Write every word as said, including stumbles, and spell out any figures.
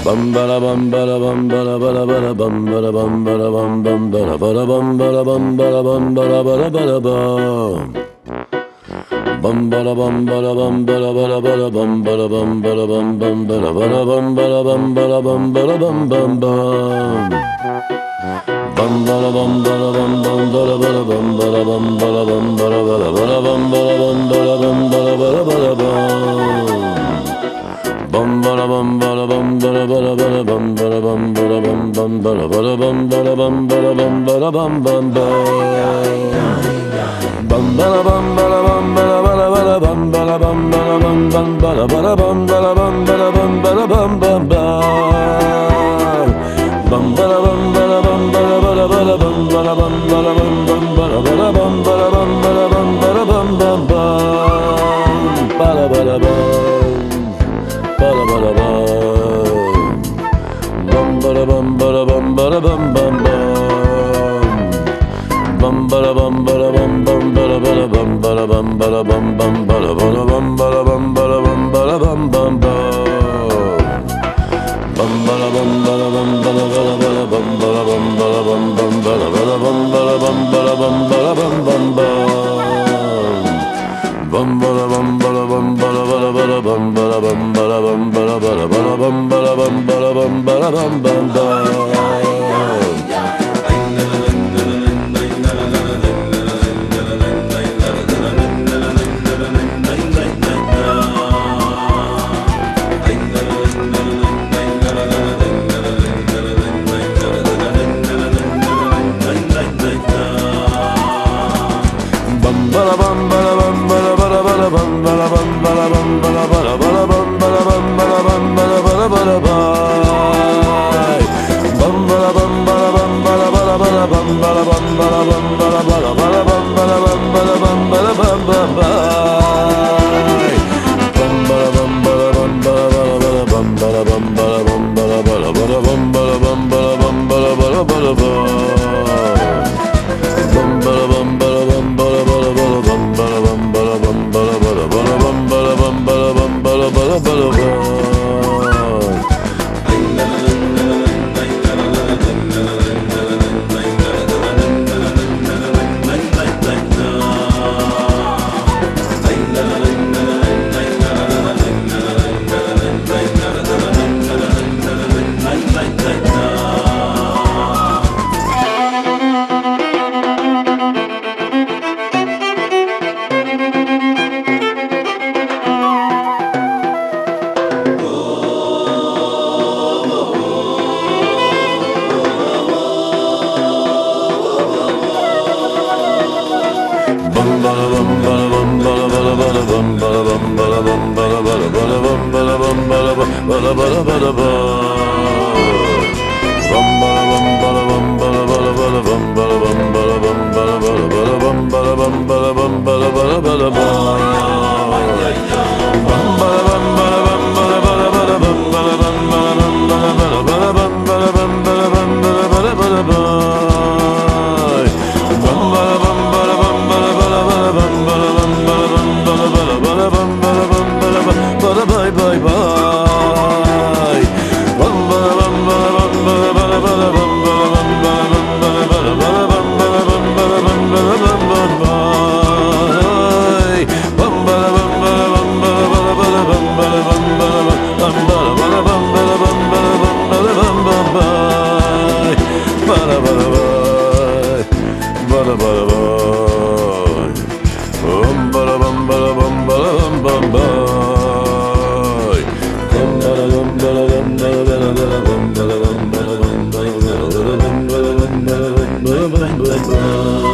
Bum ba da bum ba da bum ba da ba da ba da bum ba da bum ba da bum bum ba da ba da bum ba da bum ba da bum ba da ba da ba da bum. Bum ba da bum ba da bum ba da ba da ba da bum ba da bum ba da bum bum ba da ba da bum ba da bum ba da bum ba da bum bum bum. Bum ba da bum ba da bum bum ba da ba da bum ba da bum ba da bum ba da ba da ba da bum ba da bum ba da bum ba da ba da ba da bum. Bum ba da bum ba da bum ba da ba da ba da bum ba da bum ba da bum bum ba da ba da bum ba da bum ba da bum ba da bum bum bum. Bum ba da bum ba da bum ba da ba da ba da bum ba da bum ba da bum bum ba da ba da bum ba da bum ba da bum ba da bum bum bum. Bum ba da bum ba da bum ba da ba da ba da bum ba da bum ba da bum bum ba da ba da bum ba da bum ba da bum ba da bum bum bum. Ba da ba da bum. Ba da ba da bum. Bum ba da bum ba da bum ba da bum bum bum. Bum ba da bum ba da bum bum ba da ba da bum ba da bum ba da bum bum ba da ba da bum ba da bum ba da bum ba da bum bum bum. Bum ba da bum ba da bum ba da ba da ba da bum ba da bum ba da bum bum ba da ba da bum ba da bum ba da bum ba da bum bum bum. Bum ba da bum ba da bum ba da ba da ba da bum ba da bum ba da bum ba da ba da ba da bum ba da bum ba da bum ba da bum bum bum. Bye.